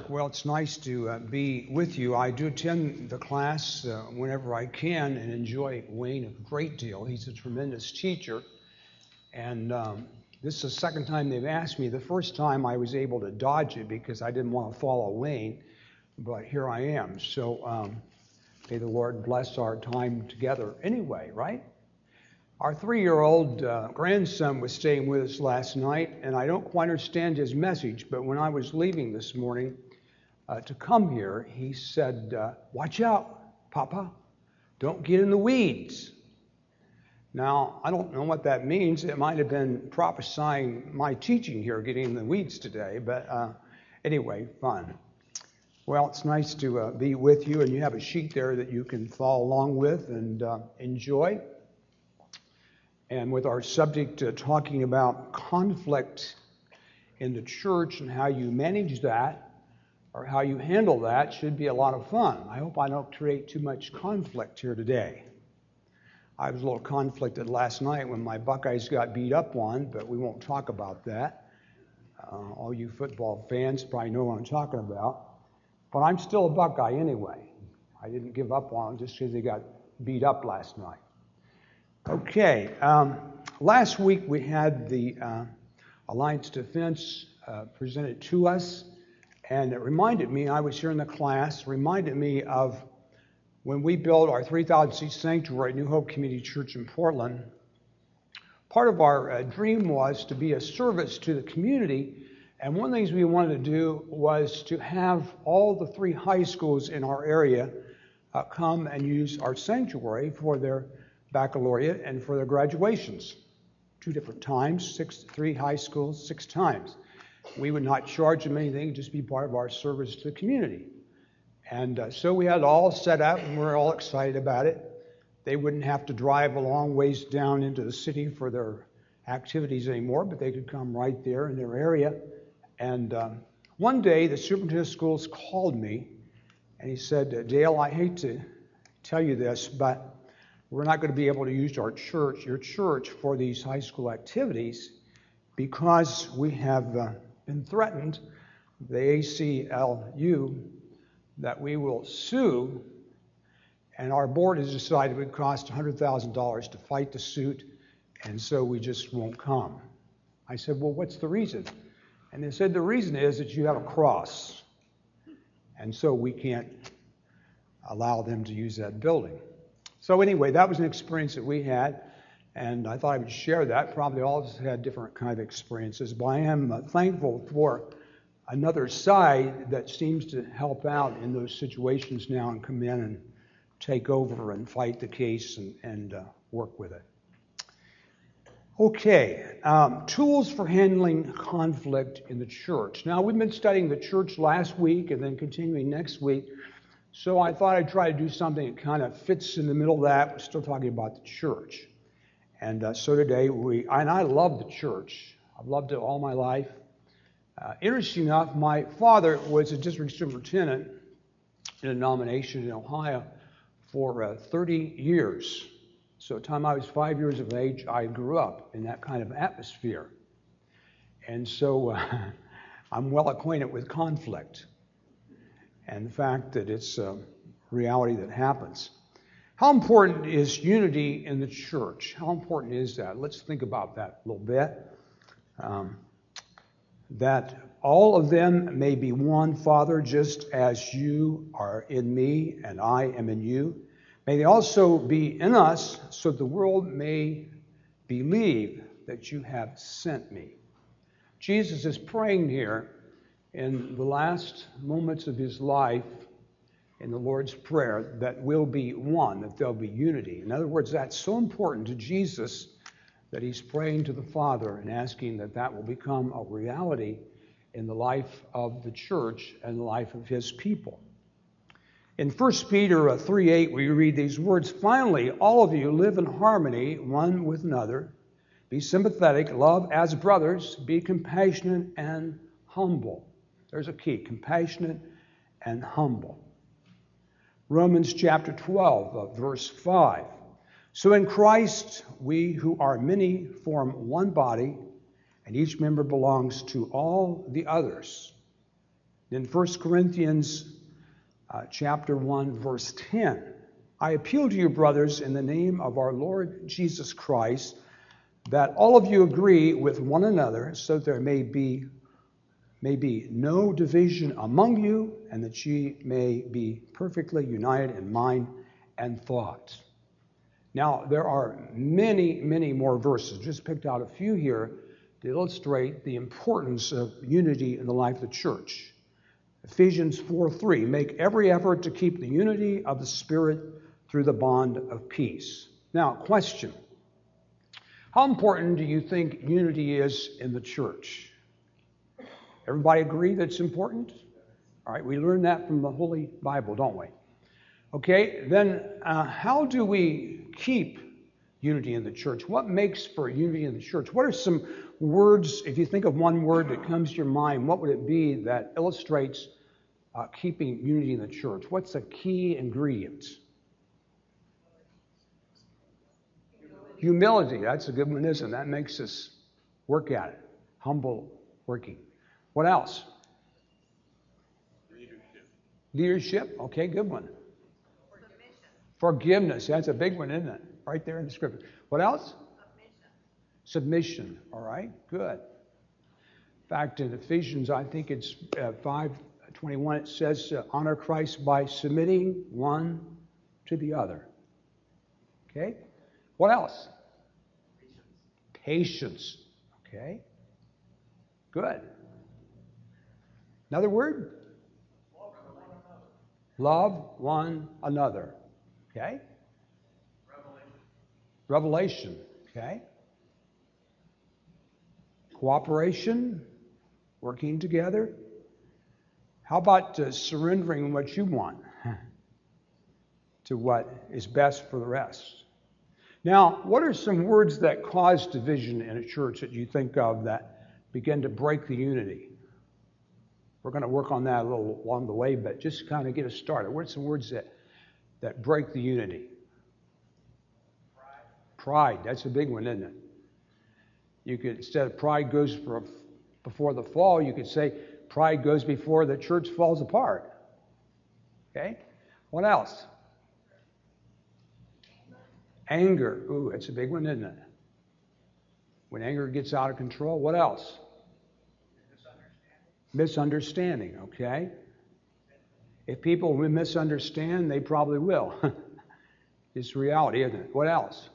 Well, it's nice to be with you. I do attend the class whenever I can and enjoy Wayne a great deal. He's a tremendous teacher. And this is the second time they've asked me. The first time I was able to dodge it because I didn't want to follow Wayne, but here I am. So may the Lord bless our time together anyway, right? Our 3-year-old grandson was staying with us last night, and I don't quite understand his message, but when I was leaving this morning to come here, he said, "Watch out, Papa. Don't get in the weeds." Now, I don't know what that means. It might have been prophesying my teaching here, getting in the weeds today, but anyway, fun. Well, it's nice to be with you, and you have a sheet there that you can follow along with and enjoy. And with our subject talking about conflict in the church and how you manage that or how you handle that should be a lot of fun. I hope I don't create too much conflict here today. I was a little conflicted last night when my Buckeyes got beat up on, but we won't talk about that. All you football fans probably know what I'm talking about. But I'm still a Buckeye anyway. I didn't give up on them just because they got beat up last night. Okay, last week we had the Alliance Defense presented to us, and it reminded me, I was here in the class, reminded me of when we built our 3,000-seat sanctuary at New Hope Community Church in Portland. Part of our dream was to be a service to the community, and one of the things we wanted to do was to have all the 3 high schools in our area come and use our sanctuary for their baccalaureate and for their graduations. 2 different times, 3 high schools, 6 times. We would not charge them anything, just be part of our service to the community. And so we had it all set up, and we're all excited about it. They wouldn't have to drive a long ways down into the city for their activities anymore, but they could come right there in their area. And one day, the superintendent of schools called me, and he said, "Dale, I hate to tell you this, but we're not going to be able to use your church, for these high school activities because we have been threatened, the ACLU, that we will sue, and our board has decided it would cost $100,000 to fight the suit, and so we just won't come." I said, "Well, what's the reason?" And they said, "The reason is that you have a cross, and so we can't allow them to use that building." So anyway, that was an experience that we had, and I thought I would share that. Probably all of us had different kind of experiences, but I am thankful for another side that seems to help out in those situations now and come in and take over and fight the case and work with it. Okay, tools for handling conflict in the church. Now, we've been studying the church last week and then continuing next week. So I thought I'd try to do something that kind of fits in the middle of that. We're still talking about the church. And so today, and I love the church. I've loved it all my life. Interesting enough, my father was a district superintendent in a nomination in Ohio for 30 years. So by the time I was 5 years of age, I grew up in that kind of atmosphere. And so I'm well acquainted with conflict and the fact that it's a reality that happens. How important is unity in the church? How important is that? Let's think about that a little bit. That all of them may be one, Father, just as you are in me and I am in you. May they also be in us, so the world may believe that you have sent me. Jesus is praying here in the last moments of his life in the Lord's Prayer that we'll be one, that there'll be unity. In other words, that's so important to Jesus that he's praying to the Father and asking that that will become a reality in the life of the church and the life of his people. In 1 Peter 3:8, we read these words, "Finally, all of you live in harmony one with another. Be sympathetic, love as brothers, be compassionate and humble." There's a key, compassionate and humble. Romans chapter 12, verse 5. "So in Christ, we who are many form one body, and each member belongs to all the others. In 1 Corinthians chapter 1, verse 10, I appeal to you, brothers, in the name of our Lord Jesus Christ, that all of you agree with one another, so there may be no division among you, and that ye may be perfectly united in mind and thought. Now, there are many, many more verses. Just picked out a few here to illustrate the importance of unity in the life of the church. Ephesians 4:3, make every effort to keep the unity of the Spirit through the bond of peace. Now, question. How important do you think unity is in the church? Everybody agree that it's important? All right, we learn that from the Holy Bible, don't we? Okay, then how do we keep unity in the church? What makes for unity in the church? What are some words, if you think of one word that comes to your mind, what would it be that illustrates keeping unity in the church? What's a key ingredient? Humility. That's a good one, isn't it? That makes us work at it. Humble working. What else? Leadership. Okay, good one. Forgiveness. That's a big one, isn't it? Right there in the scripture. What else? Submission. All right, good. In fact, in Ephesians, I think it's 5:21, it says, honor Christ by submitting one to the other. Okay? What else? Patience. Okay? Good. Another word? Love one another. Okay? Revelation. Okay? Cooperation. Working together. How about surrendering what you want to what is best for the rest? Now, what are some words that cause division in a church that you think of that begin to break the unity? We're going to work on that a little along the way, but just kind of get us started. What are some words that break the unity? Pride. That's a big one, isn't it? You could, instead of pride goes before the fall, you could say pride goes before the church falls apart. Okay? What else? Anger. Ooh, that's a big one, isn't it? When anger gets out of control. What else? Misunderstanding. Okay? If people will misunderstand, they probably will. It's reality, isn't it? What else?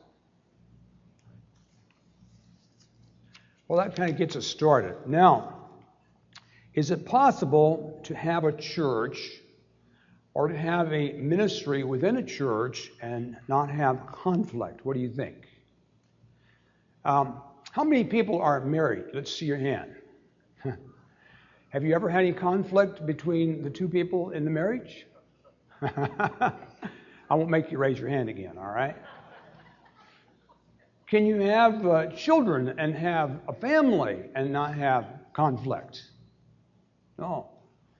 Well, that kind of gets us started. Now, is it possible to have a church or to have a ministry within a church and not have conflict? What do you think? How many people are married? Let's see your hand. Have you ever had any conflict between the two people in the marriage? I won't make you raise your hand again, all right? Can you have children and have a family and not have conflict? No.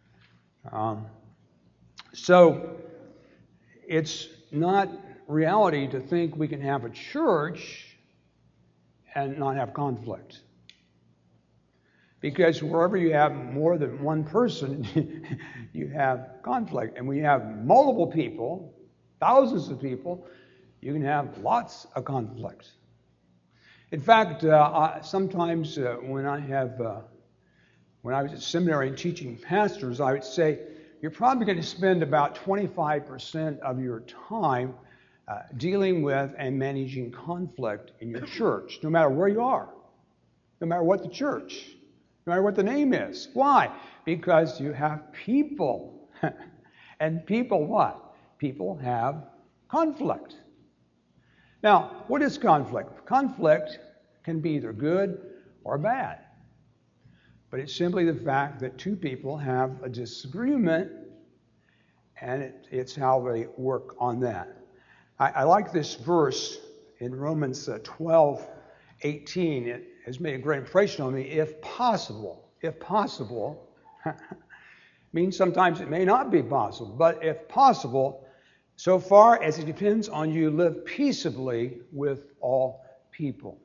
So it's not reality to think we can have a church and not have conflict. Because wherever you have more than one person, you have conflict. And when you have multiple people, thousands of people, you can have lots of conflict. In fact, sometimes when I was at seminary and teaching pastors, I would say, you're probably going to spend about 25% of your time dealing with and managing conflict in your church, no matter where you are, no matter what the church, no matter what the name is. Why? Because you have people. And people what? People have conflict. Now, what is conflict? Conflict can be either good or bad. But it's simply the fact that two people have a disagreement, and it's how they work on that. I like this verse in Romans 12:18. It has made a great impression on me. If possible, means sometimes it may not be possible, but if possible, so far as it depends on you, live peaceably with all people.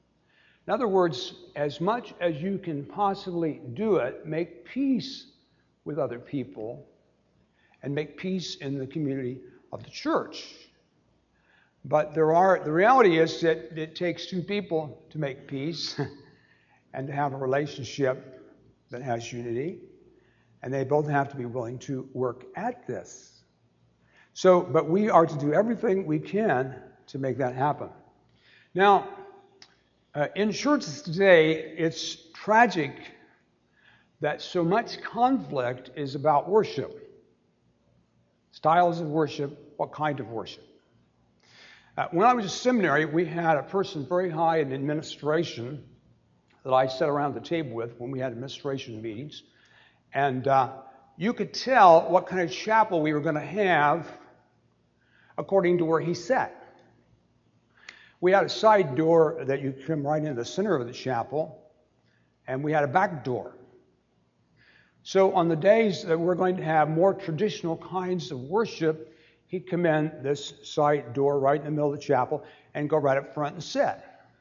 In other words, as much as you can possibly do it, make peace with other people and make peace in the community of the church. But the reality is that it takes two people to make peace and to have a relationship that has unity, and they both have to be willing to work at this. But we are to do everything we can to make that happen. Now, in churches today, it's tragic that so much conflict is about worship. Styles of worship, what kind of worship? When I was in seminary, we had a person very high in administration that I sat around the table with when we had administration meetings. And you could tell what kind of chapel we were going to have according to where he sat. We had a side door that you come right into the center of the chapel, and we had a back door. So on the days that we're going to have more traditional kinds of worship, he'd come in this side door right in the middle of the chapel and go right up front and sit.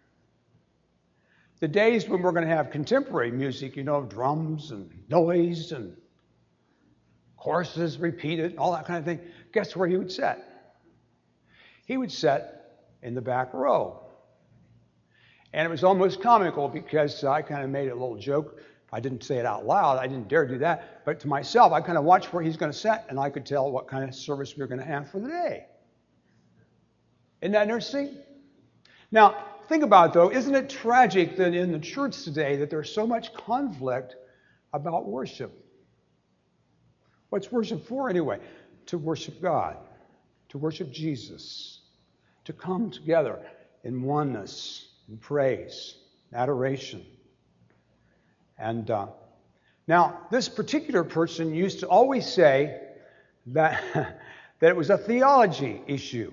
The days when we're going to have contemporary music, drums and noise and choruses repeated, all that kind of thing, guess where he would sit? He would sit in the back row. And it was almost comical because I kind of made a little joke. I didn't say it out loud. I didn't dare do that. But to myself, I kind of watched where he's going to sit, and I could tell what kind of service we were going to have for the day. Isn't that interesting? Now, think about it, though. Isn't it tragic that in the church today that there's so much conflict about worship? What's worship for, anyway? To worship God, to worship Jesus, to come together in oneness, in praise, adoration. And now, this particular person used to always say that, that it was a theology issue.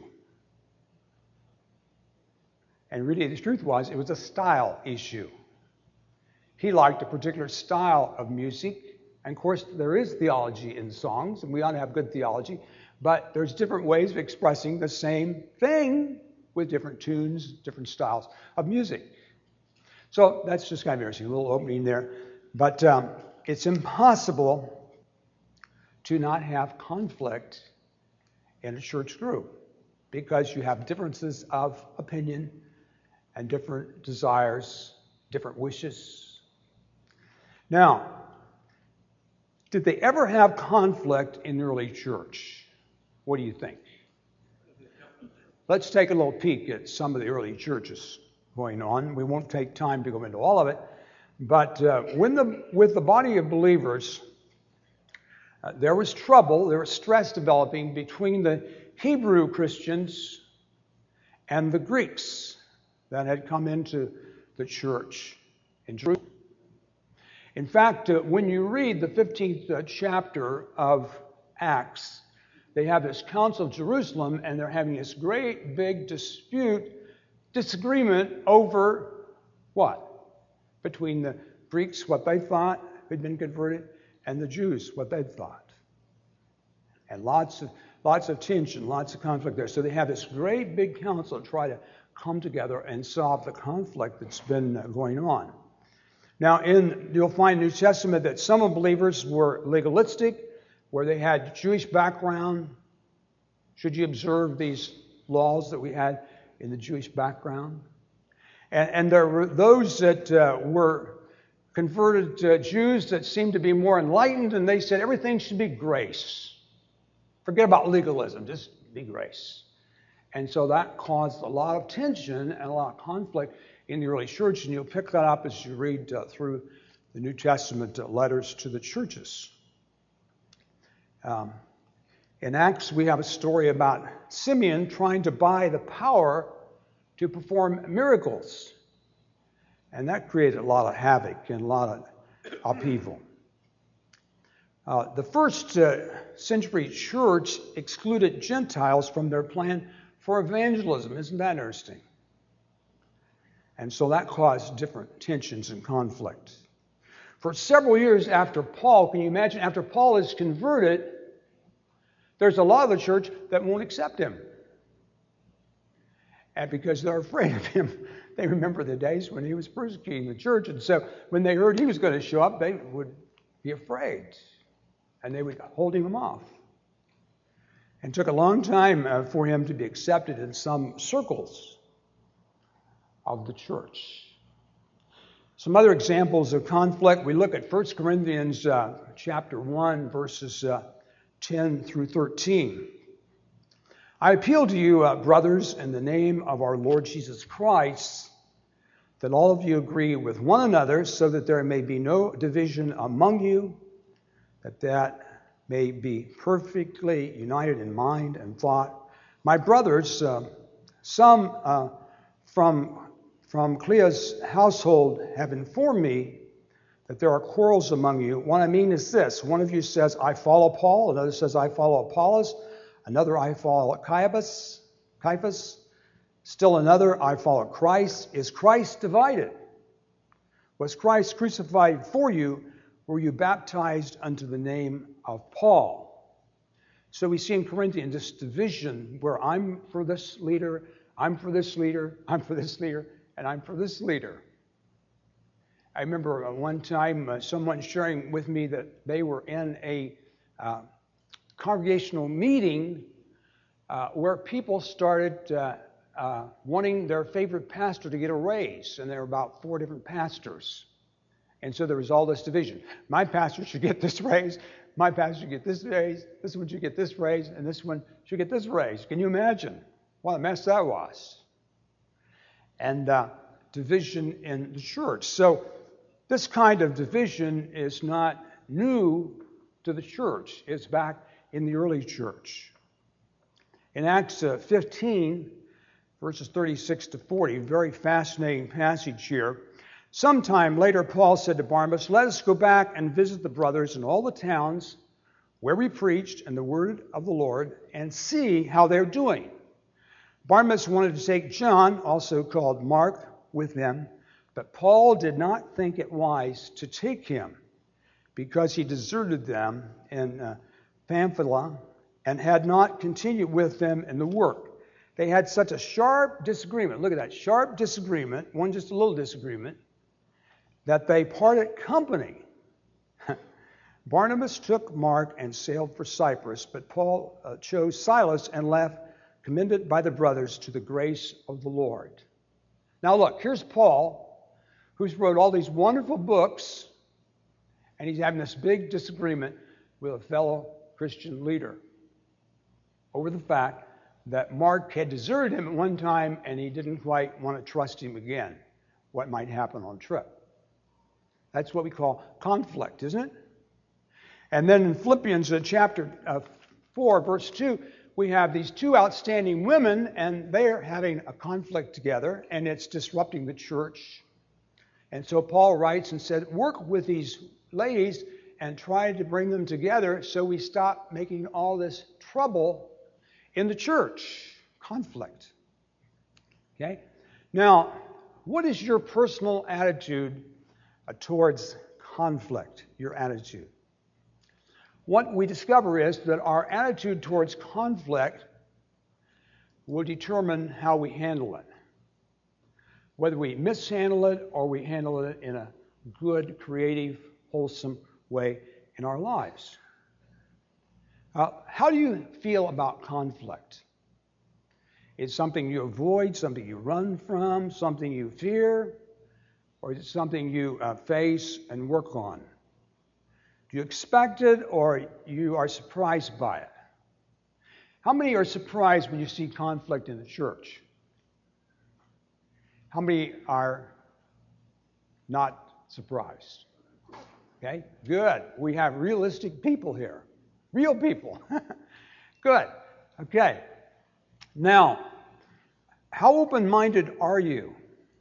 And really, the truth was, it was a style issue. He liked a particular style of music. And of course, there is theology in songs, and we ought to have good theology. But there's different ways of expressing the same thing with different tunes, different styles of music. So that's just kind of interesting, a little opening there. But it's impossible to not have conflict in a church group because you have differences of opinion and different desires, different wishes. Now, did they ever have conflict in the early church? What do you think? Let's take a little peek at some of the early churches going on. We won't take time to go into all of it. But with the body of believers, there was trouble, there was stress developing between the Hebrew Christians and the Greeks that had come into the church in Jerusalem. In fact, when you read the 15th chapter of Acts, they have this Council of Jerusalem, and they're having this great big disagreement over what? Between the Greeks, what they thought had been converted, and the Jews, what they thought. And lots of tension, lots of conflict there. So they have this great big council to try to come together and solve the conflict that's been going on. Now, you'll find in the New Testament that some of the believers were legalistic, where they had Jewish background. Should you observe these laws that we had in the Jewish background? And there were those that were converted Jews that seemed to be more enlightened, and they said everything should be grace. Forget about legalism, just be grace. And so that caused a lot of tension and a lot of conflict in the early church, and you'll pick that up as you read through the New Testament letters to the churches. In Acts, we have a story about Simeon trying to buy the power to perform miracles. And that created a lot of havoc and a lot of upheaval. The first century church excluded Gentiles from their plan for evangelism. Isn't that interesting? And so that caused different tensions and conflict. For several years after Paul, can you imagine, after Paul is converted, there's a lot of the church that won't accept him. And because they're afraid of him, they remember the days when he was persecuting the church. And so when they heard he was going to show up, they would be afraid. and they were holding him off. And it took a long time for him to be accepted in some circles of the church. Some other examples of conflict, we look at 1 Corinthians chapter 1, verses 10 through 13. I appeal to you, brothers, in the name of our Lord Jesus Christ, that all of you agree with one another so that there may be no division among you, that may be perfectly united in mind and thought. My brothers, some from Cleo's household have informed me that there are quarrels among you. What I mean is this. One of you says, I follow Paul. Another says, I follow Apollos. Another, I follow Caiaphas. Still another, I follow Christ. Is Christ divided? Was Christ crucified for you? Were you baptized unto the name of Paul? So we see in Corinthians this division where I'm for this leader, I'm for this leader, I'm for this leader, and I'm for this leader. I remember one time someone sharing with me that they were in a congregational meeting where people started wanting their favorite pastor to get a raise, and there were about 4 different pastors. And so there was all this division. My pastor should get this raise, my pastor should get this raise, this one should get this raise, and this one should get this raise. Can you imagine what a mess that was? And division in the church. So this kind of division is not new to the church. It's back in the early church. In Acts 15, verses 36 to 40, very fascinating passage here. Sometime later, Paul said to Barnabas, let us go back and visit the brothers in all the towns where we preached in the word of the Lord and see how they're doing. Barnabas wanted to take John, also called Mark, with them, but Paul did not think it wise to take him because he deserted them in Pamphylia and had not continued with them in the work. They had such a sharp disagreement. Look at that, sharp disagreement, one just a little disagreement, that they parted company. Barnabas took Mark and sailed for Cyprus, but Paul chose Silas and left, commended by the brothers to the grace of the Lord. Now look, here's Paul, who's wrote all these wonderful books, and he's having this big disagreement with a fellow Christian leader over the fact that Mark had deserted him at one time and he didn't quite want to trust him again. What might happen on a trip. That's what we call conflict, isn't it? And then in Philippians chapter 4, verse 2, we have these 2 outstanding women, and they're having a conflict together, and it's disrupting the church. And so Paul writes and said, work with these ladies and try to bring them together so we stop making all this trouble in the church. Conflict. Okay? Now, what is your personal attitude towards conflict? Your attitude. What we discover is that our attitude towards conflict will determine how we handle it. Whether we mishandle it or we handle it in a good, creative, wholesome way in our lives. How do you feel about conflict? Is it something you avoid, something you run from, something you fear, or is it something you face and work on? Do you expect it or you are surprised by it? How many are surprised when you see conflict in the church? How many are not surprised? Okay, good. We have realistic people here. Real people. Good. Okay. Now, how open-minded are you?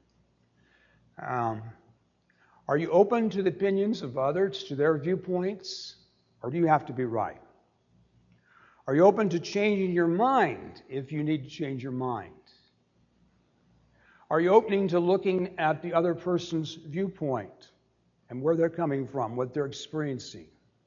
Are you open to the opinions of others, to their viewpoints, or do you have to be right? Are you open to changing your mind if you need to change your mind? Are you open to looking at the other person's viewpoint and where they're coming from, what they're experiencing?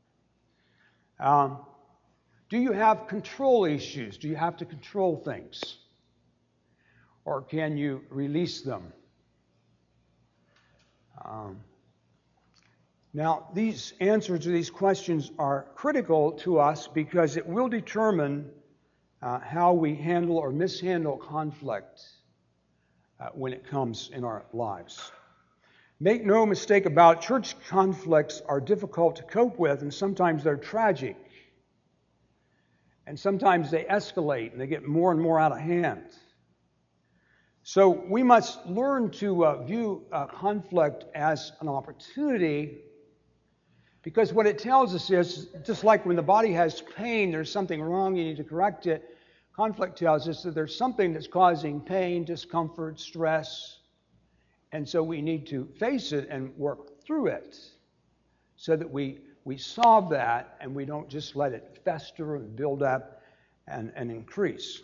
Do you have control issues? Do you have to control things? Or can you release them? Now, these answers to these questions are critical to us because it will determine how we handle or mishandle conflict when it comes in our lives. Make no mistake about it, church conflicts are difficult to cope with, and sometimes they're tragic. And sometimes they escalate and they get more and more out of hand. So we must learn to view conflict as an opportunity, because what it tells us is, just like when the body has pain, there's something wrong, you need to correct it. Conflict tells us that there's something that's causing pain, discomfort, stress, and so we need to face it and work through it so that we solve that and we don't just let it fester and build up and increase.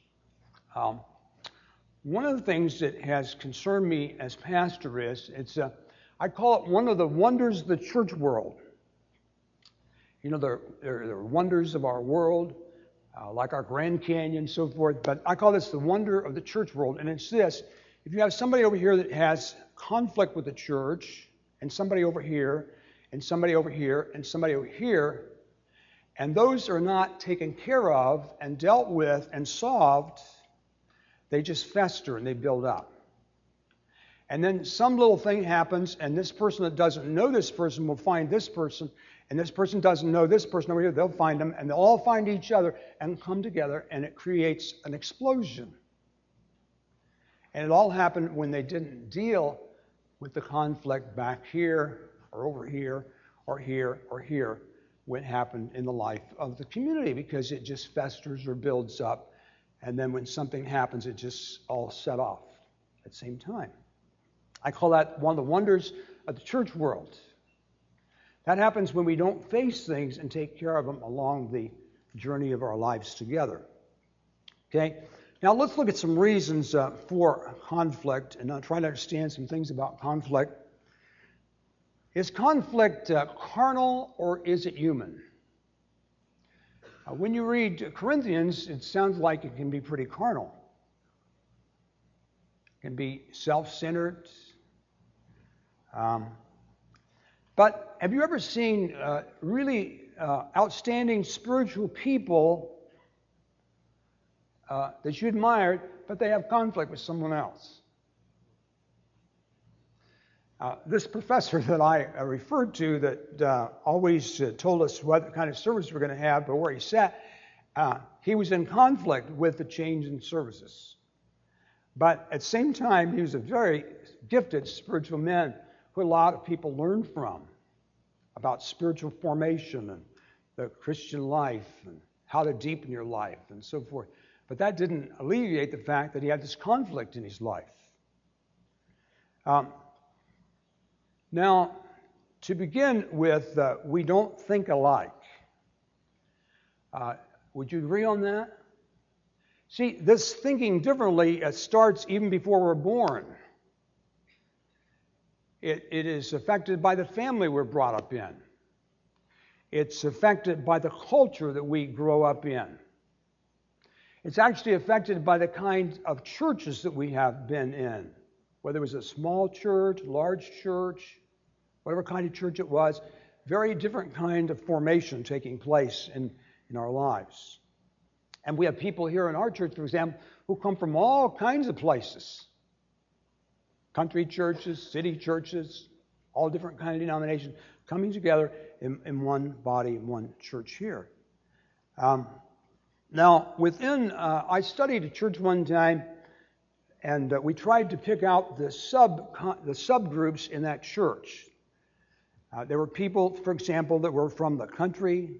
One of the things that has concerned me as pastor is, I call it one of the wonders of the church world. You know, there are wonders of our world, like our Grand Canyon and so forth, but I call this the wonder of the church world, and it's this. If you have somebody over here that has conflict with the church, and somebody over here, and somebody over here, and somebody over here, and those are not taken care of and dealt with and solved, they just fester and they build up. And then some little thing happens, and this person that doesn't know this person will find this person, and this person doesn't know this person over here, they'll find them, and they'll all find each other and come together, and it creates an explosion. And it all happened when they didn't deal with the conflict back here, or over here, or here, or here, when it happened in the life of the community, because it just festers or builds up, and then when something happens, it just all set off at the same time. I call that one of the wonders of the church world. That happens when we don't face things and take care of them along the journey of our lives together. Okay? Now let's look at some reasons for conflict, and I'll try to understand some things about conflict. Is conflict carnal or is it human? When you read Corinthians, it sounds like it can be pretty carnal. It can be self-centered. But have you ever seen really outstanding spiritual people that you admire, but they have conflict with someone else? This professor that I referred to that always told us what kind of service we're going to have, but where he sat, he was in conflict with the change in services. But at the same time, he was a very gifted spiritual man who a lot of people learn from about spiritual formation and the Christian life and how to deepen your life and so forth. But that didn't alleviate the fact that he had this conflict in his life. Now, to begin with, we don't think alike. Would you agree on that? See, this thinking differently starts even before we're born. It is affected by the family we're brought up in. It's affected by the culture that we grow up in. It's actually affected by the kind of churches that we have been in. Whether it was a small church, large church, whatever kind of church it was, very different kind of formation taking place in our lives. And we have people here in our church, for example, who come from all kinds of places. Country churches, city churches, all different kind of denominations coming together in one body, in one church here. Now, I studied a church one time, and we tried to pick out the subgroups in that church. There were people, for example, that were from the country,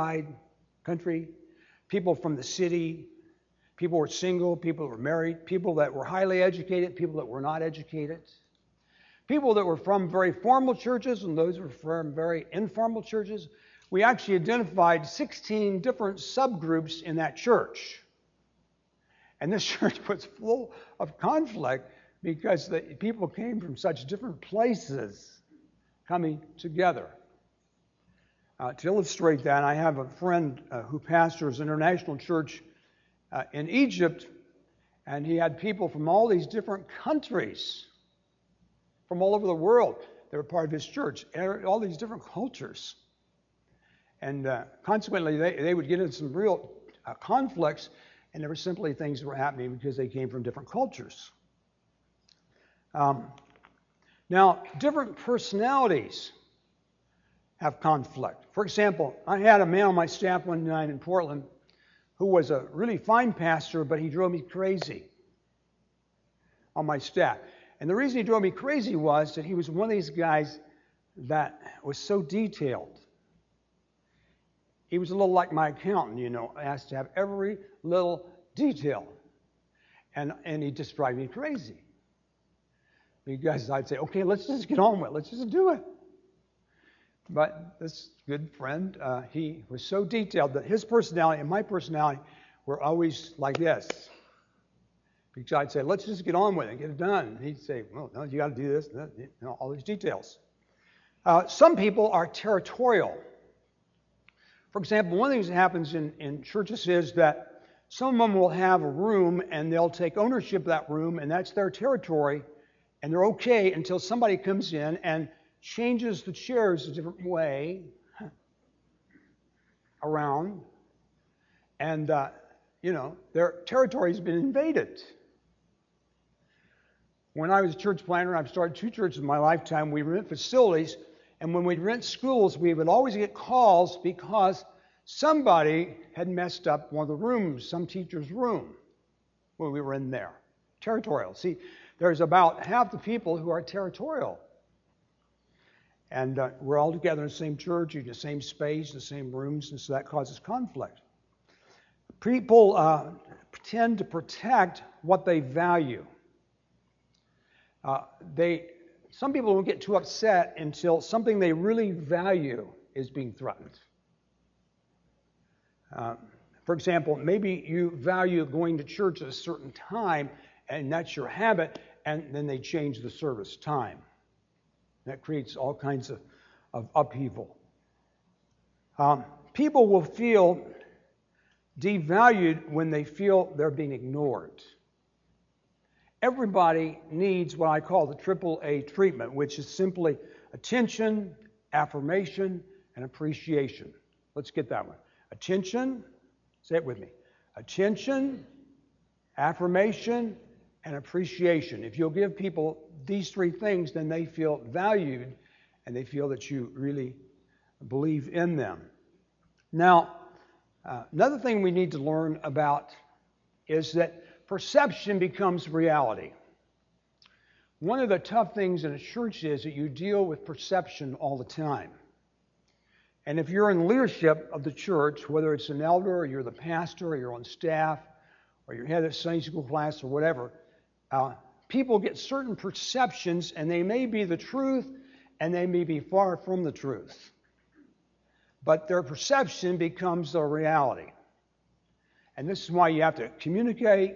people from the city, people were single, people were married, people that were highly educated, people that were not educated, people that were from very formal churches and those were from very informal churches. We actually identified 16 different subgroups in that church. And this church was full of conflict because the people came from such different places coming together. To illustrate that, I have a friend who pastors an international church in Egypt, and he had people from all these different countries, from all over the world. they were part of his church, all these different cultures. And consequently, they would get into some real conflicts, and there were simply things that were happening because they came from different cultures. Now, different personalities have conflict. For example, I had a man on my staff one night in Portland who was a really fine pastor, but he drove me crazy on my staff. And the reason he drove me crazy was that he was one of these guys that was so detailed. He was a little like my accountant, asked to have every little detail. And he just drove me crazy. Because I'd say, okay, let's just get on with it. Let's just do it. But this good friend, he was so detailed that his personality and my personality were always like this. Because I'd say, let's just get on with it, get it done. And he'd say, well, no, you got to do this, all these details. Some people are territorial. For example, one of the things that happens in churches is that some of them will have a room and they'll take ownership of that room, and that's their territory, and they're okay until somebody comes in and changes the chairs a different way around, and their territory has been invaded. When I was a church planter, I've started 2 churches in my lifetime. We rent facilities, and when we'd rent schools, we would always get calls because somebody had messed up one of the rooms, some teacher's room, when we were in there. Territorial. See, there's about half the people who are territorial. And we're all together in the same church, in the same space, the same rooms, and so that causes conflict. People tend to protect what they value. Some people don't get too upset until something they really value is being threatened. For example, maybe you value going to church at a certain time, and that's your habit, and then they change the service time. That creates all kinds of upheaval. People will feel devalued when they feel they're being ignored. Everybody needs what I call the AAA treatment, which is simply attention, affirmation, and appreciation. Let's get that one. Attention, say it with me. Attention, affirmation, and appreciation. If you'll give people these 3 things, then they feel valued and they feel that you really believe in them. Now, another thing we need to learn about is that perception becomes reality. One of the tough things in a church is that you deal with perception all the time. And if you're in leadership of the church, whether it's an elder or you're the pastor or you're on staff or you're head of Sunday school class or whatever, people get certain perceptions, and they may be the truth and they may be far from the truth. But their perception becomes their reality. And this is why you have to communicate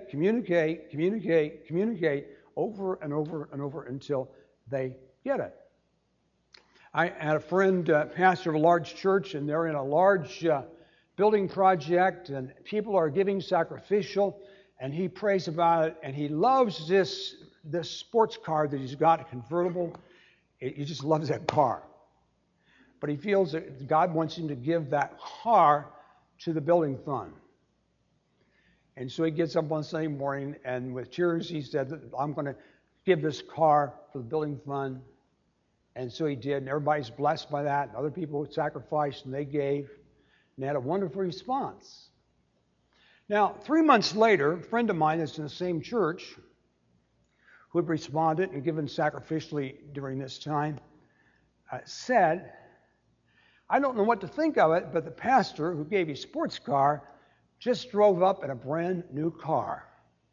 over and over and over until they get it. I had a friend, pastor of a large church, and they're in a large building project, and people are giving sacrificial, and he prays about it, and he loves this sports car that he's got, a convertible. He just loves that car. But he feels that God wants him to give that car to the building fund. And so he gets up on Sunday morning, and with tears he said, I'm going to give this car for the building fund. And so he did, and everybody's blessed by that. And other people sacrificed, and they gave, and they had a wonderful response. Now, 3 months later, a friend of mine that's in the same church, who had responded and given sacrificially during this time, said, I don't know what to think of it, but the pastor who gave his sports car just drove up in a brand new car.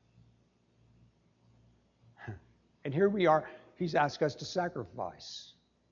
And here we are, he's asked us to sacrifice.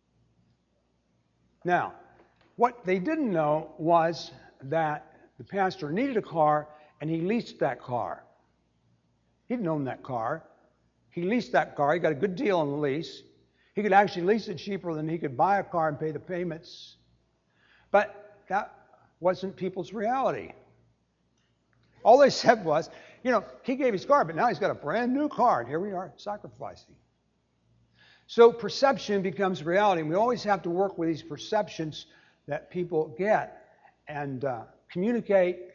Now, what they didn't know was that the pastor needed a car, and he leased that car. He didn't own that car. He leased that car. He got a good deal on the lease. He could actually lease it cheaper than he could buy a car and pay the payments. But that wasn't people's reality. All they said was, he gave his car, but now he's got a brand new car, and here we are sacrificing. So perception becomes reality. And we always have to work with these perceptions that people get and communicate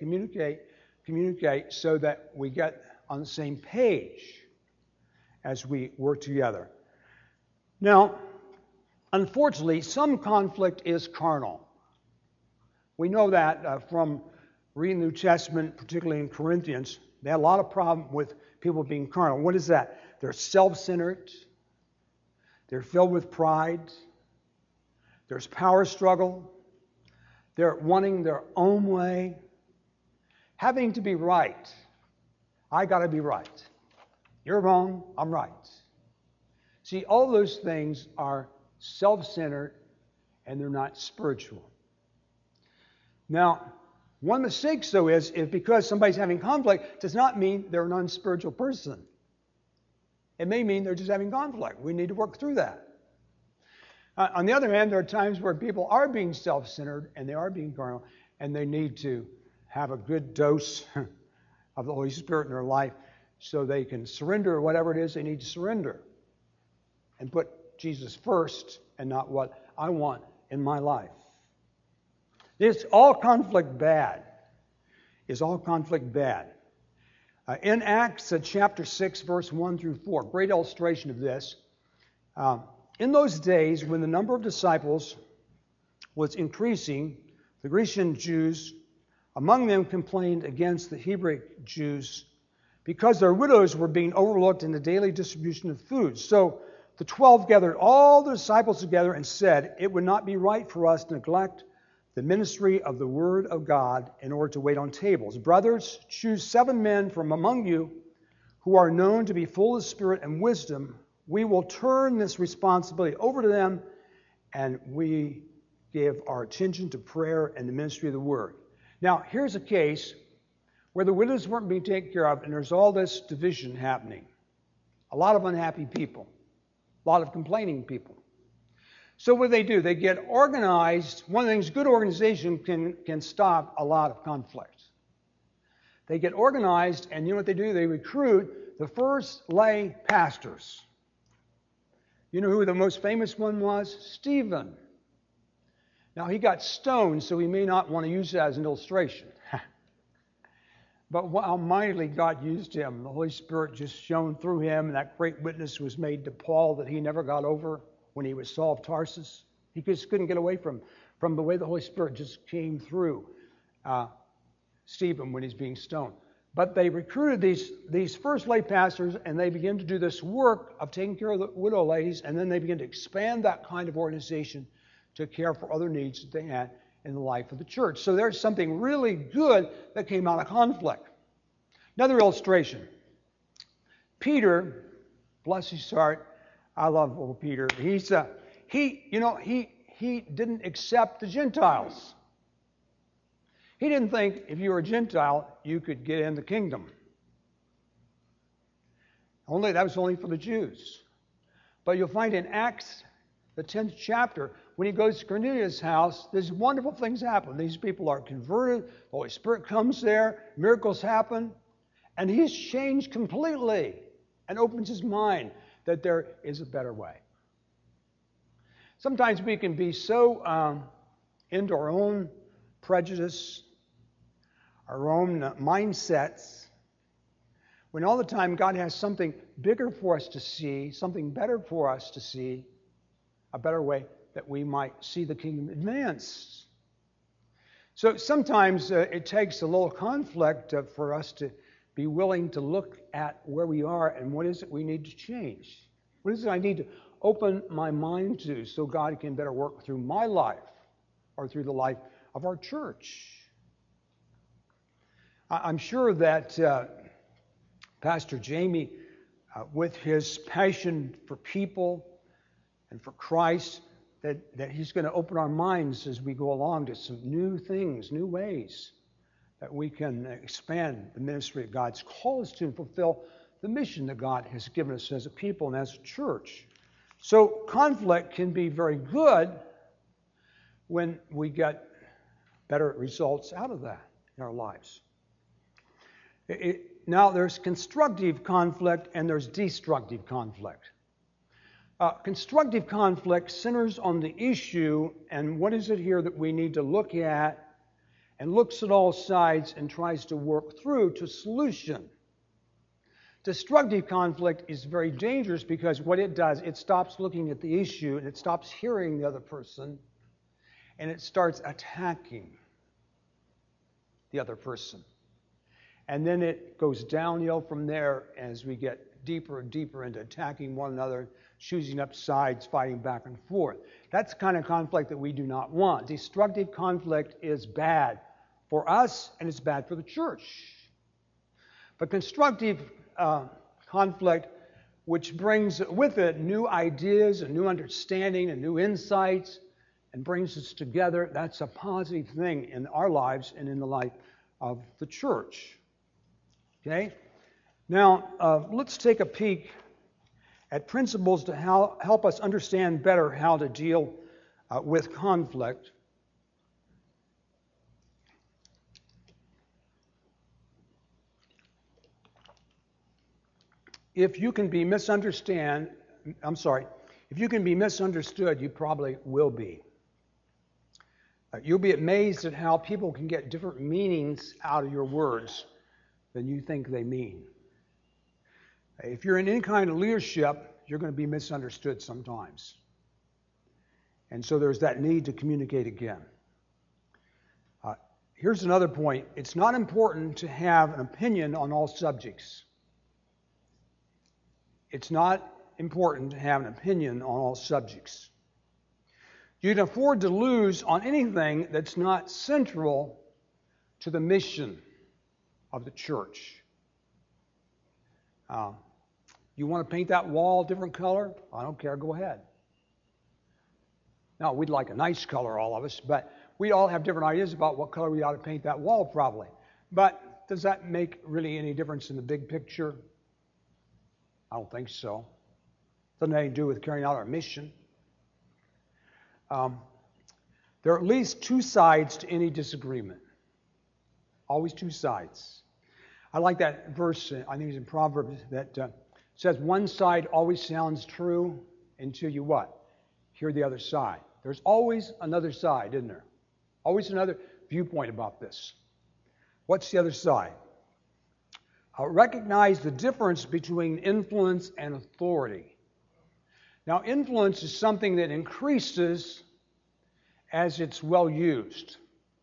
so that we get on the same page as we work together. Now, unfortunately, some conflict is carnal. We know that from reading the New Testament, particularly in Corinthians. They had a lot of problem with people being carnal. What is that? They're self-centered. They're filled with pride. There's power struggle. They're wanting their own way. Having to be right. I got to be right. You're wrong. I'm right. See, all those things are self-centered and they're not spiritual. Now, one mistake, though, is if because somebody's having conflict does not mean they're an unspiritual person. It may mean they're just having conflict. We need to work through that. On the other hand, there are times where people are being self-centered and they are being carnal, and they need to have a good dose of the Holy Spirit in their life so they can surrender whatever it is they need to surrender and put Jesus first and not what I want in my life. Is all conflict bad? Is all conflict bad? In Acts chapter 6, verse 1 through 4, great illustration of this. In those days, when the number of disciples was increasing, the Grecian Jews among them complained against the Hebrew Jews because their widows were being overlooked in the daily distribution of food. So the 12 gathered all the disciples together and said, "It would not be right for us to neglect the ministry of the Word of God in order to wait on tables. Brothers, choose 7 men from among you who are known to be full of spirit and wisdom. We will turn this responsibility over to them, and we give our attention to prayer and the ministry of the Word." Now, here's a case where the widows weren't being taken care of, and there's all this division happening. A lot of unhappy people, a lot of complaining people. So what do? They get organized. One of the things, good organization can stop a lot of conflict. They get organized, and you know what they do? They recruit the first lay pastors. You know who the most famous one was? Stephen. Now, he got stoned, so we may not want to use that as an illustration. But how mightily God used him. The Holy Spirit just shone through him, and that great witness was made to Paul that he never got over when he was Saul of Tarsus. He just couldn't get away from the way the Holy Spirit just came through Stephen when he's being stoned. But they recruited these first lay pastors, and they began to do this work of taking care of the widow ladies, and then they began to expand that kind of organization to care for other needs that they had in the life of the church. So there's something really good that came out of conflict. Another illustration. Peter, bless his heart, I love old Peter. He didn't accept the Gentiles. He didn't think if you were a Gentile, you could get in the kingdom. That was only for the Jews. But you'll find in Acts, the 10th chapter, when he goes to Cornelius' house, there's wonderful things happen. These people are converted. The Holy Spirit comes there. Miracles happen. And he's changed completely and opens his mind that there is a better way. Sometimes we can be so into our own prejudice, our own mindsets, when all the time God has something bigger for us to see, something better for us to see, a better way that we might see the kingdom advance. So sometimes it takes a little conflict for us to be willing to look at where we are and what is it we need to change. What is it I need to open my mind to so God can better work through my life or through the life of our church. I'm sure that Pastor Jamie, with his passion for people and for Christ, that he's going to open our minds as we go along to some new things, new ways that we can expand the ministry that God's called us to and fulfill the mission that God has given us as a people and as a church. So conflict can be very good when we get better results out of that in our lives. Now there's constructive conflict and there's destructive conflict. Constructive conflict centers on the issue and what is it here that we need to look at, and looks at all sides and tries to work through to solution. Destructive conflict is very dangerous because what it does, it stops looking at the issue and it stops hearing the other person and it starts attacking the other person. And then it goes downhill from there as we get deeper and deeper into attacking one another, choosing up sides, fighting back and forth. That's the kind of conflict that we do not want. Destructive conflict is bad for us and it's bad for the church. But constructive conflict, which brings with it new ideas and new understanding and new insights and brings us together, that's a positive thing in our lives and in the life of the church. Okay? Now, let's take a peek at principles to help us understand better how to deal with conflict. If you can be misunderstood, you probably will be. You'll be amazed at how people can get different meanings out of your words than you think they mean. If you're in any kind of leadership, you're going to be misunderstood sometimes. And so there's that need to communicate again. Here's another point. It's not important to have an opinion on all subjects. It's not important to have an opinion on all subjects. You can afford to lose on anything that's not central to the mission of the church. You want to paint that wall a different color? I don't care, go ahead. Now, we'd like a nice color, all of us, but we all have different ideas about what color we ought to paint that wall, probably. But does that make really any difference in the big picture? I don't think so. Doesn't have anything to do with carrying out our mission. There are at least two sides to any disagreement. Always two sides. I like that verse, I think it's in Proverbs, that says one side always sounds true until you what? Hear the other side. There's always another side, isn't there? Always another viewpoint about this. What's the other side? Recognize the difference between influence and authority. Now, influence is something that increases as it's well used.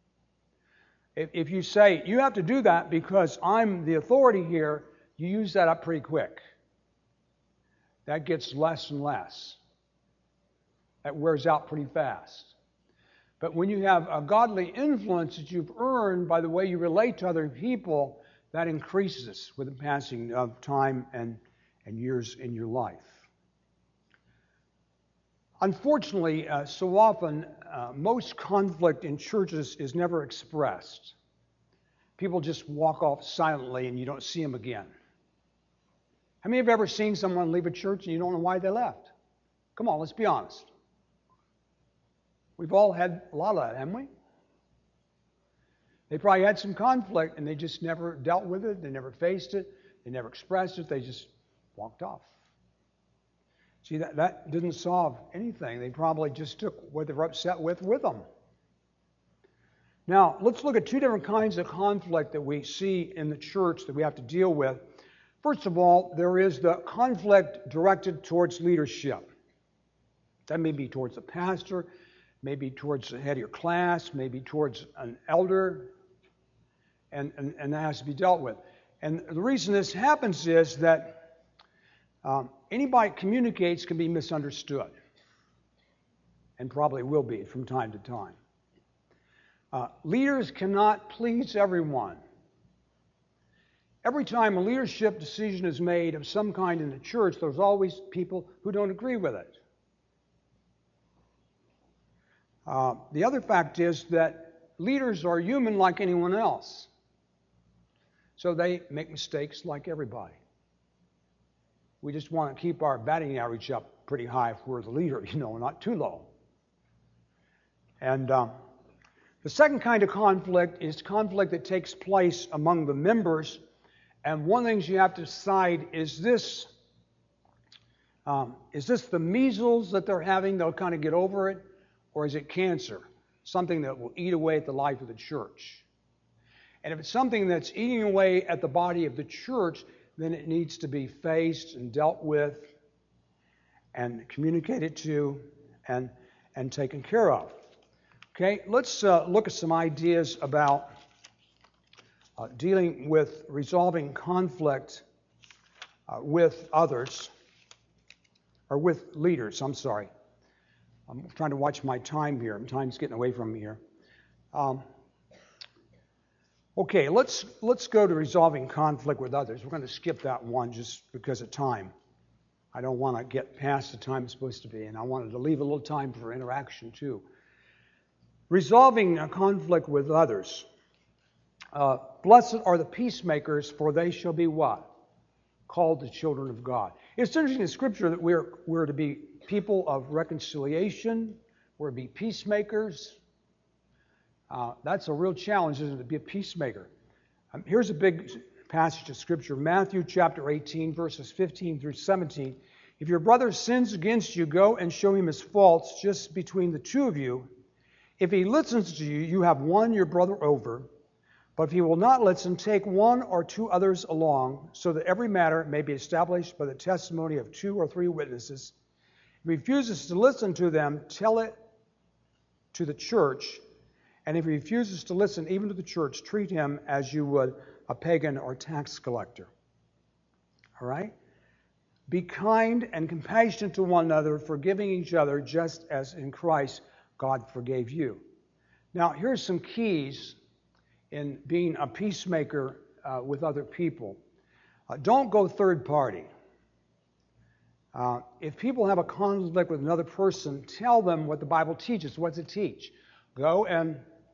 If you say, you have to do that because I'm the authority here, you use that up pretty quick. That gets less and less. That wears out pretty fast. But when you have a godly influence that you've earned by the way you relate to other people, that increases with the passing of time and years in your life. Unfortunately, so often, most conflict in churches is never expressed. People just walk off silently and you don't see them again. How many of you have ever seen someone leave a church and you don't know why they left? Come on, let's be honest. We've all had a lot of that, haven't we? They probably had some conflict and they just never dealt with it. They never faced it. They never expressed it. They just walked off. See, that didn't solve anything. They probably just took what they were upset with them. Now, let's look at two different kinds of conflict that we see in the church that we have to deal with. First of all, there is the conflict directed towards leadership. That may be towards the pastor, maybe towards the head of your class, maybe towards an elder, and that has to be dealt with. And the reason this happens is that anybody communicates can be misunderstood, and probably will be from time to time. Leaders cannot please everyone. Every time a leadership decision is made of some kind in the church, there's always people who don't agree with it. The other fact is that leaders are human like anyone else. So they make mistakes like everybody. We just want to keep our batting average up pretty high if we're the leader, not too low. And the second kind of conflict is conflict that takes place among the members. And one of the things you have to decide is this Is this the measles that they're having? They'll kind of get over it. Or is it cancer? Something that will eat away at the life of the church. And if it's something that's eating away at the body of the church, then it needs to be faced and dealt with and communicated to and taken care of. Okay, let's look at some ideas about dealing with resolving conflict with others, or with leaders, I'm sorry. I'm trying to watch my time here. Time's getting away from me here. Okay, let's go to resolving conflict with others. We're going to skip that one just because of time. I don't want to get past the time it's supposed to be, and I wanted to leave a little time for interaction too. Resolving a conflict with others. Blessed are the peacemakers, for they shall be what? Called the children of God. It's interesting in Scripture that we're to be people of reconciliation. We're to be peacemakers. That's a real challenge, isn't it, to be a peacemaker? Here's a big passage of Scripture, Matthew chapter 18, verses 15 through 17. If your brother sins against you, go and show him his faults just between the two of you. If he listens to you, you have won your brother over. But if he will not listen, take one or two others along, so that every matter may be established by the testimony of 2 or 3 witnesses. If he refuses to listen to them, tell it to the church. And if he refuses to listen even to the church, treat him as you would a pagan or tax collector. All right? Be kind and compassionate to one another, forgiving each other, just as in Christ God forgave you. Now, here's some keys in being a peacemaker with other people. Don't go third party. If people have a conflict with another person, tell them what the Bible teaches. What does it teach? Go and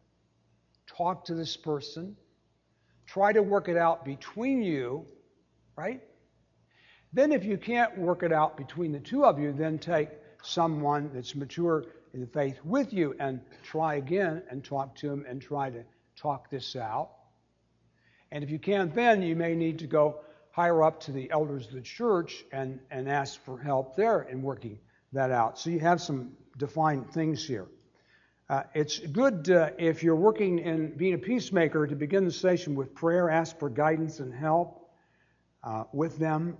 talk to this person. Try to work it out between you, right? Then if you can't work it out between the two of you, then take someone that's mature in the faith with you and try again and talk to them and try to talk this out. And if you can't, then you may need to go higher up to the elders of the church and ask for help there in working that out. So you have some defined things here. It's good if you're working in being a peacemaker to begin the session with prayer, ask for guidance and help with them.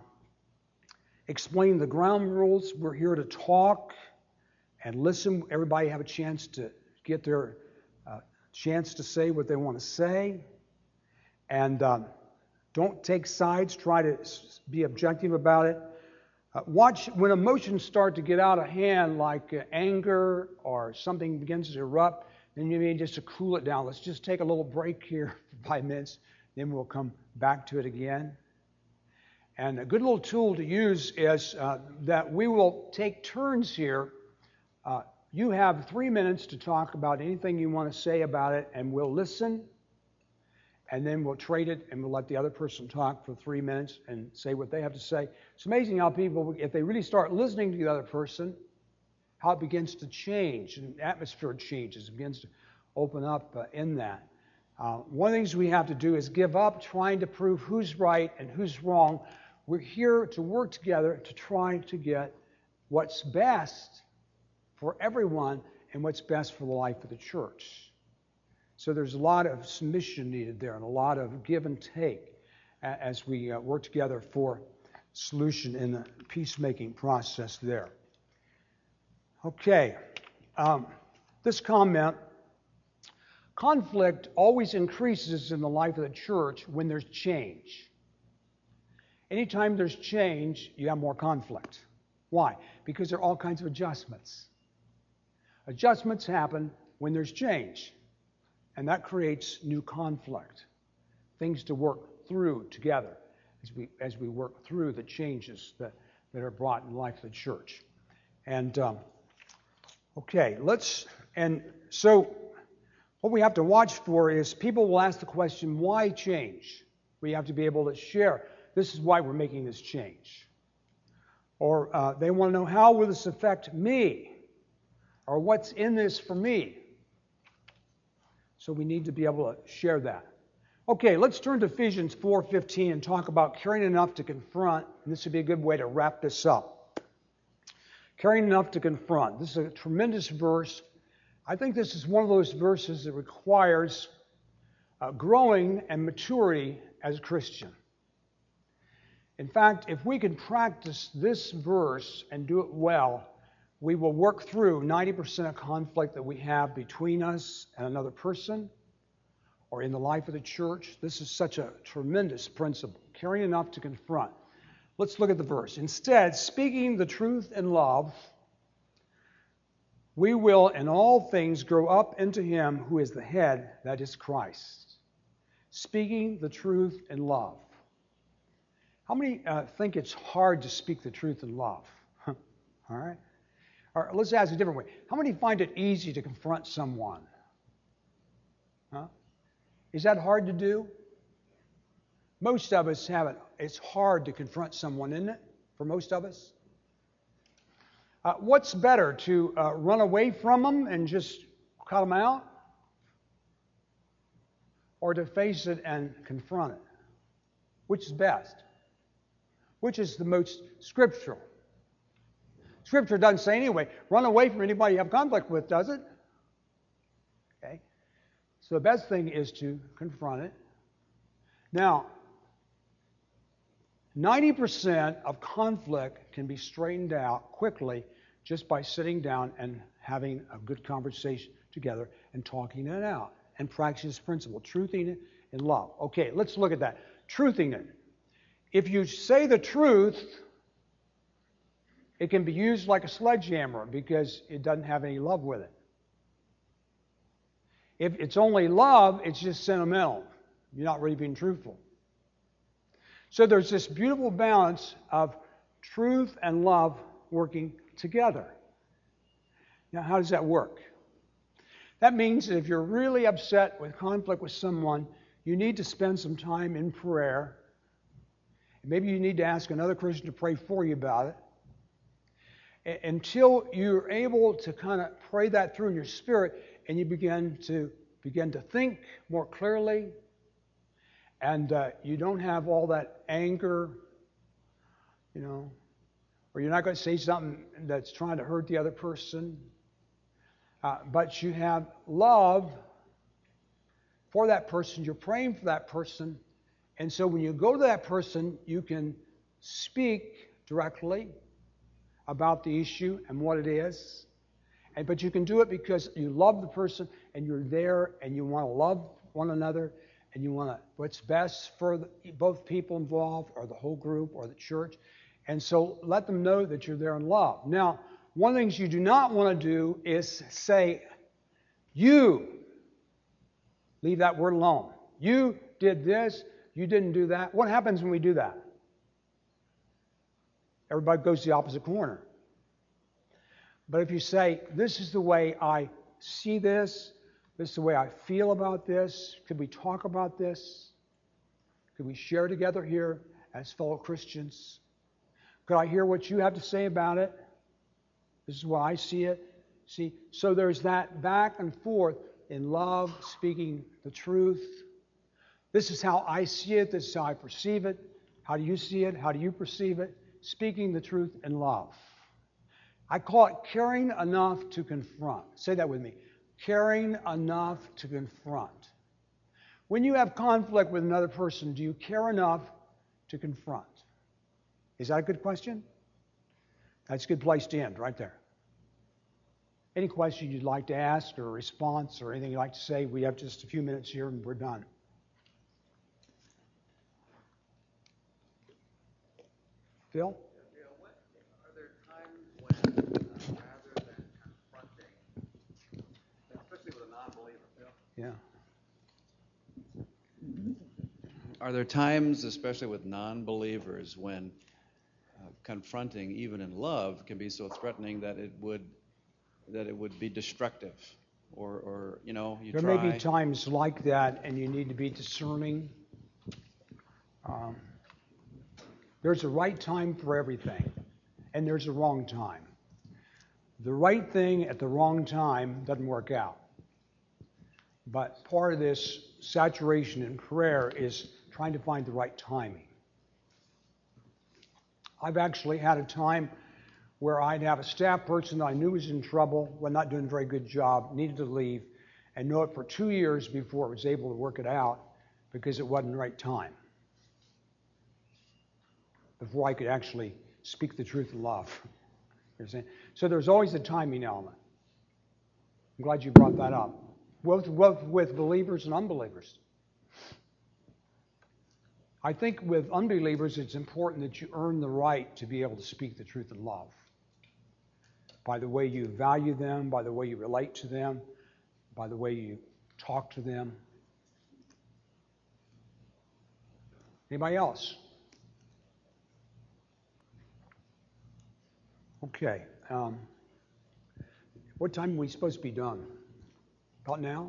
Explain the ground rules. We're here to talk and listen. Everybody have a chance to get their chance to say what they want to say. And don't take sides. Try to be objective about it. Watch when emotions start to get out of hand, like anger or something begins to erupt, then you may just to cool it down. Let's just take a little break here for 5 minutes, then we'll come back to it again. And a good little tool to use is that we will take turns here. You have 3 minutes to talk about anything you want to say about it, and we'll listen. And then we'll trade it, and we'll let the other person talk for 3 minutes and say what they have to say. It's amazing how people, if they really start listening to the other person, how it begins to change, and the atmosphere changes. It begins to open up in that. One of the things we have to do is give up trying to prove who's right and who's wrong. We're here to work together to try to get what's best for everyone and what's best for the life of the church. So there's a lot of submission needed there and a lot of give and take as we work together for solution in the peacemaking process there. Okay, this comment, conflict always increases in the life of the church when there's change. Anytime there's change, you have more conflict. Why? Because there are all kinds of adjustments. Adjustments happen when there's change. And that creates new conflict, things to work through together as we work through the changes that are brought in the life of the church. And so what we have to watch for is people will ask the question, why change? We have to be able to share, this is why we're making this change. Or they want to know, how will this affect me? Or what's in this for me? So we need to be able to share that. Okay, let's turn to Ephesians 4:15 and talk about caring enough to confront. And this would be a good way to wrap this up. Caring enough to confront. This is a tremendous verse. I think this is one of those verses that requires growing and maturity as a Christian. In fact, if we can practice this verse and do it well, we will work through 90% of conflict that we have between us and another person or in the life of the church. This is such a tremendous principle, caring enough to confront. Let's look at the verse. Instead, speaking the truth in love, we will in all things grow up into him who is the head, that is Christ. Speaking the truth in love. How many think it's hard to speak the truth in love? All right? Or let's ask a different way. How many find it easy to confront someone? Huh? Is that hard to do? Most of us have it. It's hard to confront someone, isn't it? For most of us. What's better, to run away from them and just cut them out? Or to face it and confront it? Which is best? Which is the most scriptural? Scripture doesn't say anyway, run away from anybody you have conflict with, does it? Okay. So the best thing is to confront it. Now, 90% of conflict can be straightened out quickly just by sitting down and having a good conversation together and talking it out and practicing this principle, truthing it in love. Okay, let's look at that. Truthing it. If you say the truth, it can be used like a sledgehammer because it doesn't have any love with it. If it's only love, it's just sentimental. You're not really being truthful. So there's this beautiful balance of truth and love working together. Now, how does that work? That means that if you're really upset with conflict with someone, you need to spend some time in prayer. Maybe you need to ask another Christian to pray for you about it. Until you're able to kind of pray that through in your spirit and you begin to think more clearly, and you don't have all that anger, or you're not going to say something that's trying to hurt the other person, but you have love for that person, you're praying for that person, and so when you go to that person, you can speak directly about the issue and what it is, but you can do it because you love the person and you're there and you want to love one another and you want what's best for both people involved or the whole group or the church. And so let them know that you're there in love. Now, one of the things you do not want to do is say, you. Leave that word alone. You did this, you didn't do that. What happens when we do that? Everybody goes to the opposite corner. But if you say, this is the way I see this, this is the way I feel about this, could we talk about this? Could we share together here as fellow Christians? Could I hear what you have to say about it? This is why I see it. See, so there's that back and forth in love, speaking the truth. This is how I see it. This is how I perceive it. How do you see it? How do you perceive it? Speaking the truth in love. I call it caring enough to confront. Say that with me. Caring enough to confront. When you have conflict with another person, do you care enough to confront? Is that a good question? That's a good place to end, right there. Any questions you'd like to ask or a response or anything you'd like to say? We have just a few minutes here and we're done. Phil? Are there times when, rather than confronting, especially with a non-believer, Yeah. are there times, especially with non-believers, when confronting, even in love, can be so threatening that it would be destructive, or you there try. may be times like that, and you need to be discerning. There's a right time for everything, and there's a wrong time. The right thing at the wrong time doesn't work out. But part of this saturation in prayer is trying to find the right timing. I've actually had a time where I'd have a staff person that I knew was in trouble, was not doing a very good job, needed to leave, and know it for 2 years before I was able to work it out because it wasn't the right time. Before I could actually speak the truth in love. You understand? So there's always a timing element. I'm glad you brought that up. Both with believers and unbelievers. I think with unbelievers, it's important that you earn the right to be able to speak the truth in love. By the way you value them, by the way you relate to them, by the way you talk to them. Anybody else? Okay. What time are we supposed to be done? About now?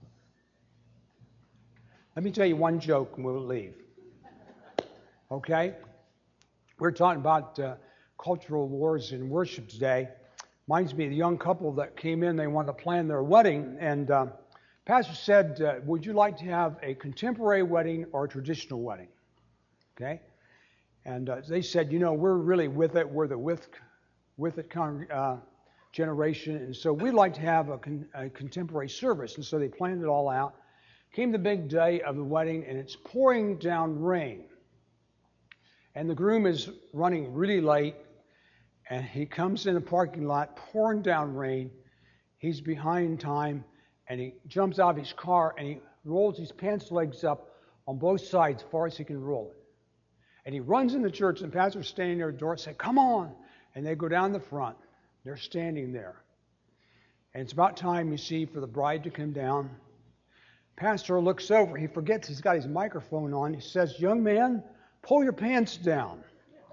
Let me tell you one joke and we'll leave. Okay? We're talking about cultural wars in worship today. Reminds me of the young couple that came in, they wanted to plan their wedding, and Pastor said, would you like to have a contemporary wedding or a traditional wedding? Okay? And they said, we're really with it. We're the with it generation, and so we'd like to have a contemporary service. And so they planned it all out. Came the big day of the wedding, and it's pouring down rain. And the groom is running really late, and he comes in the parking lot, pouring down rain. He's behind time, and he jumps out of his car, and he rolls his pants legs up on both sides as far as he can roll it. And he runs in the church, and the pastor's standing there at the door and says, come on. And they go down the front. They're standing there. And it's about time, you see, for the bride to come down. Pastor looks over. He forgets he's got his microphone on. He says, young man, pull your pants down.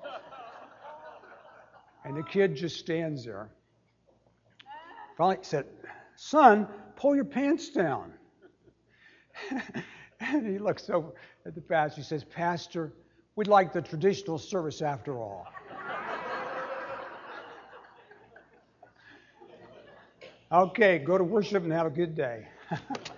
And the kid just stands there. Finally he said, son, pull your pants down. And he looks over at the pastor. He says, Pastor, we'd like the traditional service after all. Okay, go to worship and have a good day.